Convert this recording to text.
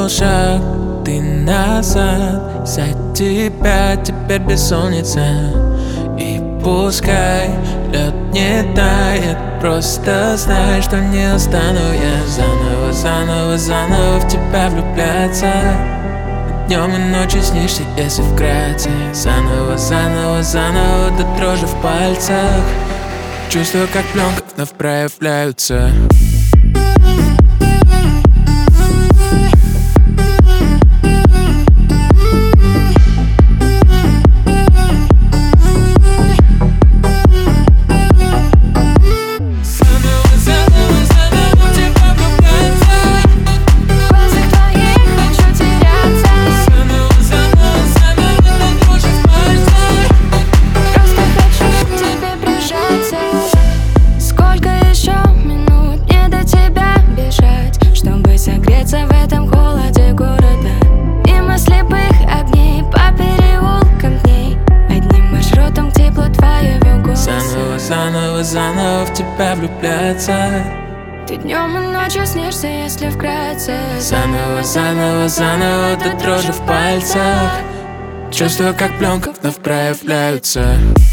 шаг, ты назад. За тебя теперь бессонница. И пускай лед не тает, просто знай, что не устану я заново, заново, заново в тебя влюбляться. Днем и ночью снишься, если вкратце. Заново, заново, заново до дрожи в пальцах. Чувствую, как пленка вновь проявляются. В этом холоде города, мимо слепых огней, по переулкам дней, одним маршрутом тепло твоего голоса. Заново, заново, заново в тебя влюбляться. Ты днем и ночью снишься, если вкратце. Заново, заново, заново до дрожи в пальцах. Чувствую, как пленка вновь проявляются.